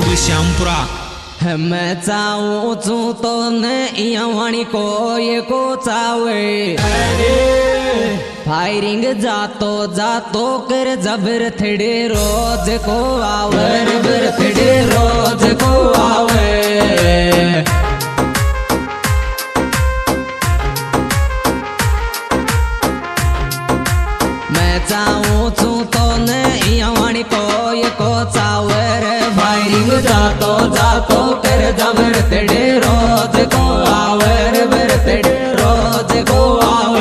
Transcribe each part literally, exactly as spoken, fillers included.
बिल्कुल श्यामपुरा। मैं चाहूँ तो नहीं वाणी को ये को चावे फायरिंग जातो जातो कर जबर थड़े रोज को आवर बर थड़े रोज को आवे। मैं चाहूँ तो नहीं वाणी को ये को चावर फायरिंग जातो जातो कर जबर थड़े रोज को आवर बर थड़े रोज को आवे।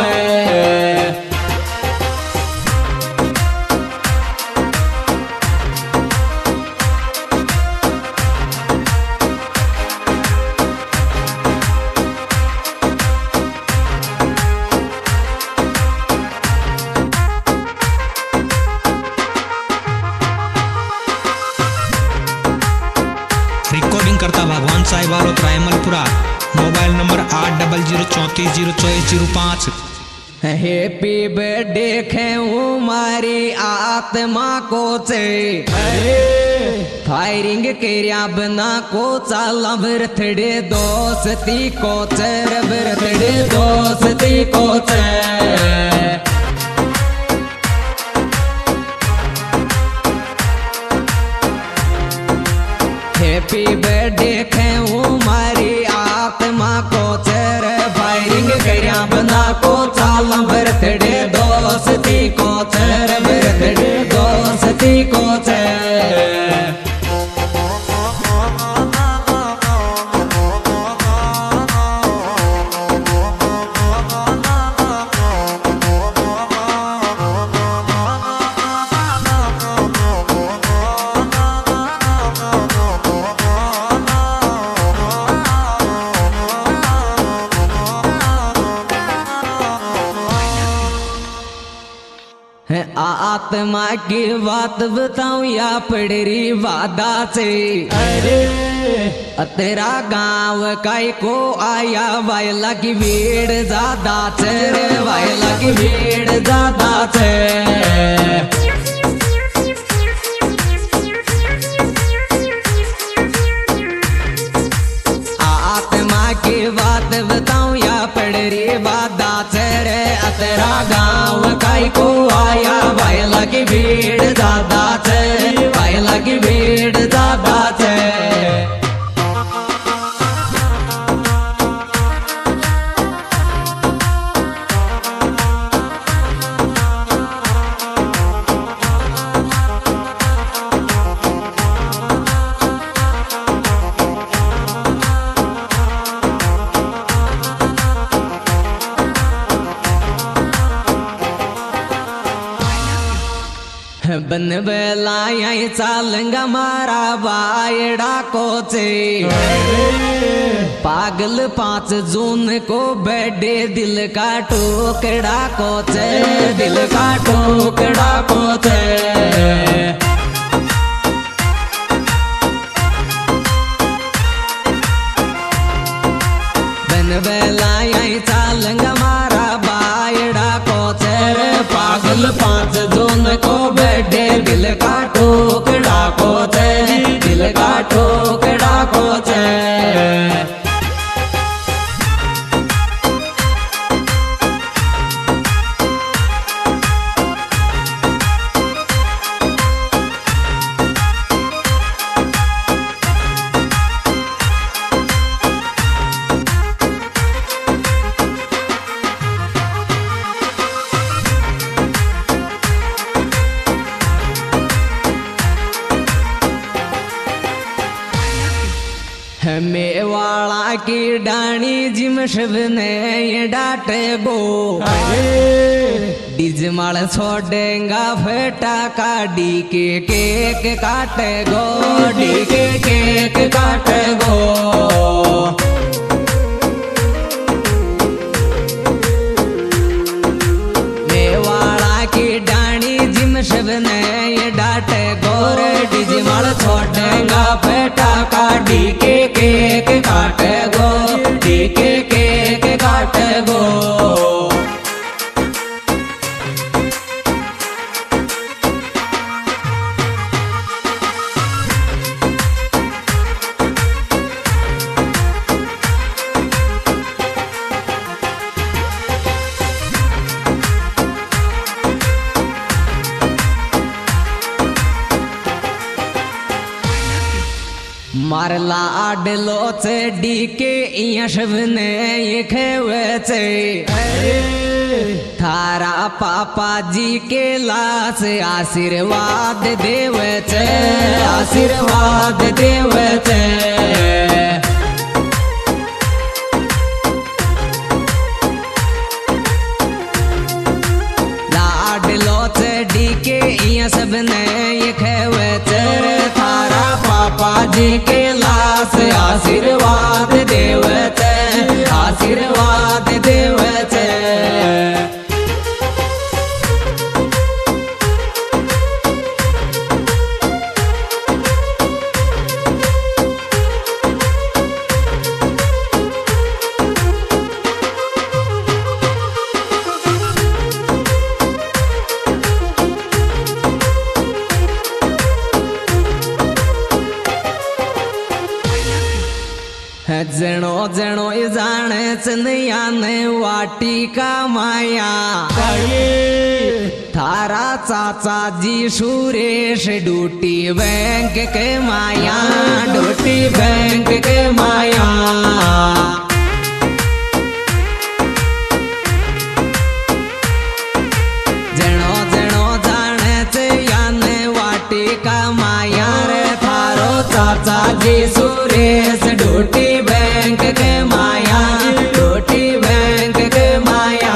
रिकॉर्डिंग करता भगवान साहिब वालों रायमलपुरा। मोबाइल नंबर आठ डबल जीरो चौंतीस जीरो चौबीस जीरो पाँच। हैप्पी बर्थडे खेऊं मारी आत्मा को चे फायरिंग केरिया बना को चाला बर्थडे दोस्ती को चर बर्थडे दोस्ती को चर। हैप्पी बर्थडे खेऊं मारी आत्मा को चर फायरिंग करिया बना को चाला बर्थडे दोस्ती को चर बर्थडे दोस्ती को चर। आत्मा की बात बताऊं या पड़री वादा से अरे तेरा गांव काई को आया वायला की भीड़ ज्यादा रे वायला की भीड़ ज्यादा चे। आत्मा की बात बताऊं या पड़री वादा रे तेरा गांव काई को आया वायला की भीड़ ज्यादा थे वायला की भीड़ ज्यादा थे। बन बेला चालंगा मारा बायड़ा कोचे पागल पाँच जून को बर्थडे दिल का टुकड़ा कोचे दिल का टुकड़ा कोचे। बन बेला चालंगा मारा बायड़ा कोचे पागल पाँच जून को बर्थडे दिल का टुकड़ा को चे दिल का टुकड़ा को चे। मेवाड़ा की डाणी जिम शिव ने ये डाटे गो डिजमाल छोड़ेगा फेटा का डी के केक काटे गो डी के केक काटे गो। मेवाड़ा की डाणी जिम शिव ने ये डाटे गोर डिजमाल छोड़ेगा फेटा का डी के केक काटे गो डी के केक काटे गो। मार लाडलोच डीके यशवने ये खेवचे थारा पापा जी के लास आशीर्वाद देवचे आशीर्वाद देवचे लाडलोच डीके ये सबने ये खेवचे थारा पापा जी के लास आशीर्वाद देवचे आशीर्वाद देवचे जणो जणो जाने चंदिया ने वाटी का माया थारा चाचा जी सुरेश डूटी बैंक के माया डूटी बैंक के माया जणो जणो जाने चंदिया ने वाटी का माया रे थारो चाचा जी सुरेश डूटी बैंक के माया डूटी बैंक के माया।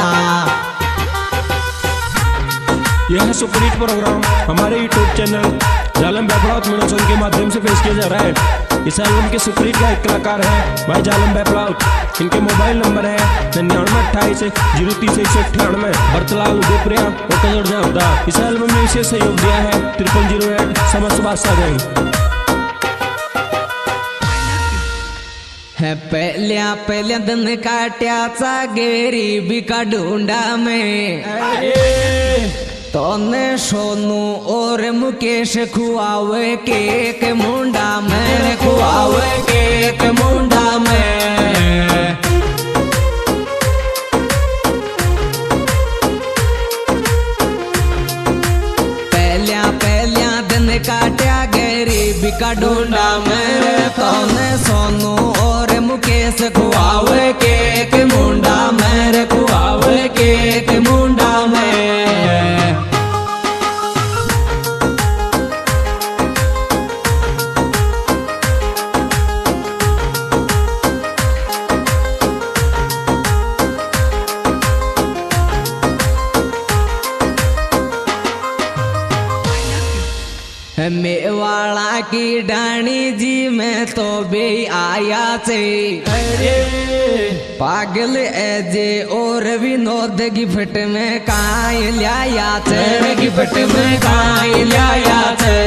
यह सुपरहिट प्रोग्राम हमारे यूट्यूब चैनल जालम बैपड़ाउत मनोरंजन के माध्यम से पेश किया जा रहा है। इस एल्बम के सुपरहिट गायक कलाकार हैं भाई जालम बैपड़ाउत। इनके मोबाइल नंबर है निन्यानवे अट्ठाईस जीरो तीस एक सौ अट्ठानवे बरतलाल उदयपुरिया और कजोड़ जावदा। इस एल्बम में विशेष सहयोग दिया है triple zero eight Samar Subhash Sagar है पहल्या पहल्या दिन काट्याचा गरीबी का ढूंढा में तोने सोनू और मुकेश खुआवे केक मुंडा में खुआवे केक मुंडा में पहल्या पहल्या दिन काट्या गरीबी का ढूंढा में तोने सोनू और मुकेश खुआवे केक मुंडा मेरे खुआवे केक मुंडा में मेवाड़ा की डाणी जी में तो बे आया थे पागल एजे और विनोद गिफ्ट में काई लाया थे गिफ्ट में काई लाया थे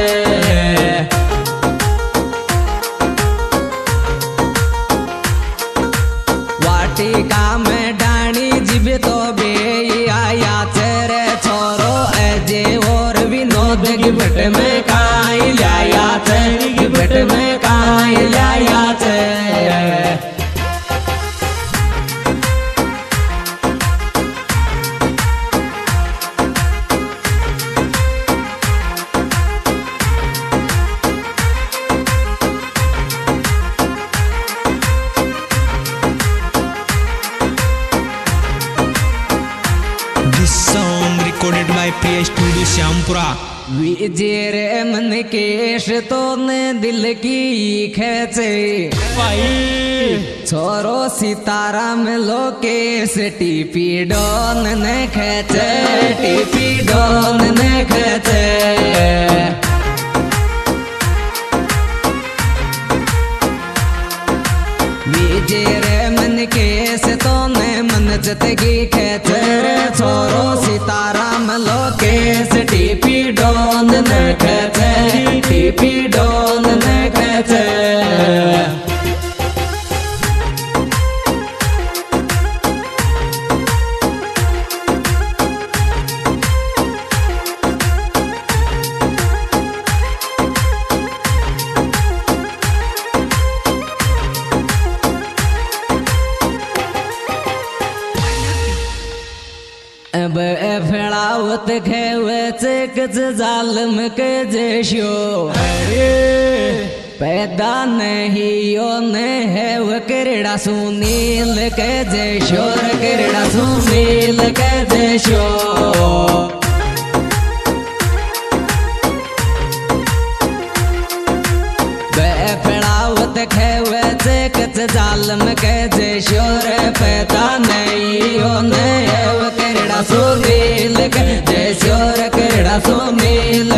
वाटिका में डाणी जी में तो बे आया थे रे छोरो एजे और विनोद गिफ्ट में काई लाया थे गिफ्ट में काई लाया थे This song recorded by Priya Studio Syampura। विजय मन केश तो ने दिल की खेचे छोरो सीताराम लोकेश टीपी डोन ने खेचे टीपी डोन ने खेचे विजय मन केश तो ने मन जतगी खेचे छोरो सीताराम लोकेश टीपी डोन ने खेचे टीपी डोन ने खेचे अब फेड़ावत खेवच कच जालम के जेशो पैदा नहीं योने है वो किरड़ा सुनील के जय शोर किरड़ा सुनील के जय शोर बेफड़ावत खेवे से कच जालम के जय शोर पैदा नहीं योने है वो किरड़ा सुनील के जय शोर किरड़ा सुनील